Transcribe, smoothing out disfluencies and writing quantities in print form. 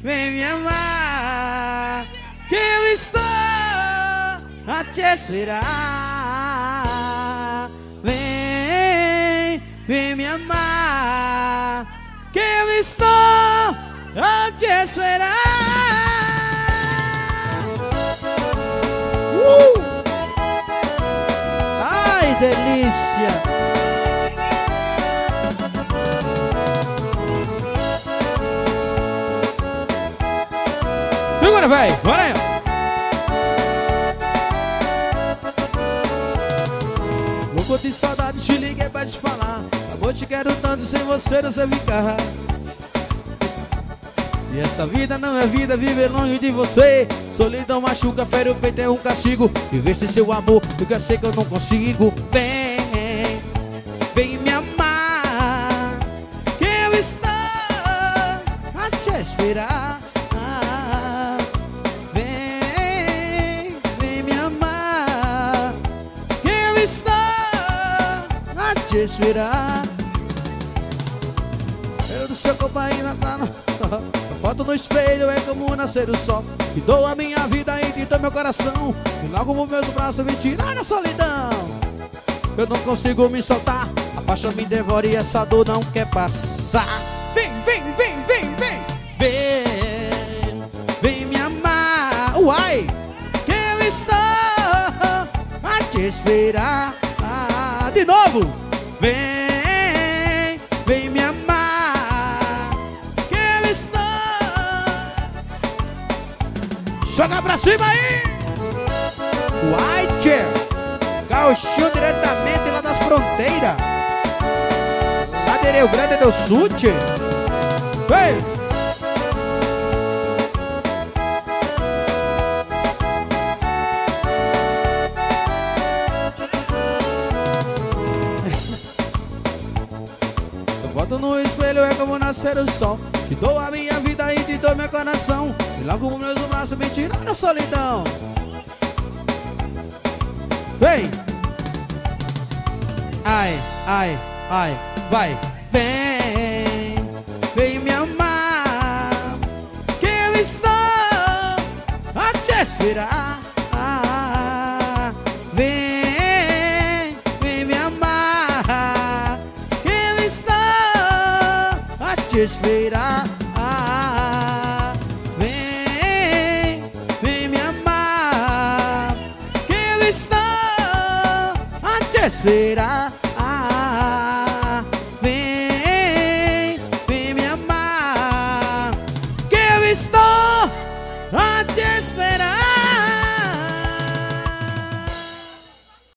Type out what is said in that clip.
vem me amar, que eu estou a te esperar. Vem me amar, que eu estou a te esperar. Ai, delícia! Segura, véi! Bora aí! Louco de saudade, te liguei pra te falar. Amor, te quero tanto, sem você não sei ficar. E essa vida não é vida, viver longe de você. Solidão machuca, fere o peito, é um castigo. Viver sem seu amor, porque eu sei que eu não consigo. Vem me amar, que eu estou a te esperar. Vem me amar, que eu estou a te esperar. Eu do seu corpo ainda tá no... Foto no espelho é como nascer o sol. E dou a minha vida e te dou meu coração. E logo os meus braços me tirar da solidão. Eu não consigo me soltar, a paixão me devora e essa dor não quer passar. Vem me amar. Uai, que eu estou a te esperar. De novo. Vem me amar, que eu estou. Joga pra cima aí. White Gauchinho diretamente lá das fronteiras, lá de Rio Grande do Sul. Vem! Foto no espelho é como nascer o sol. Te dou a minha vida e te dou meu coração. E logo os meus braços me tiram da solidão. Vem! Ai, vai! Vem me amar, que eu estou a te esperar. Vem me amar, que eu estou a te esperar. Vem me amar, que eu estou a te esperar. Vem me amar, que eu estou a te esperar.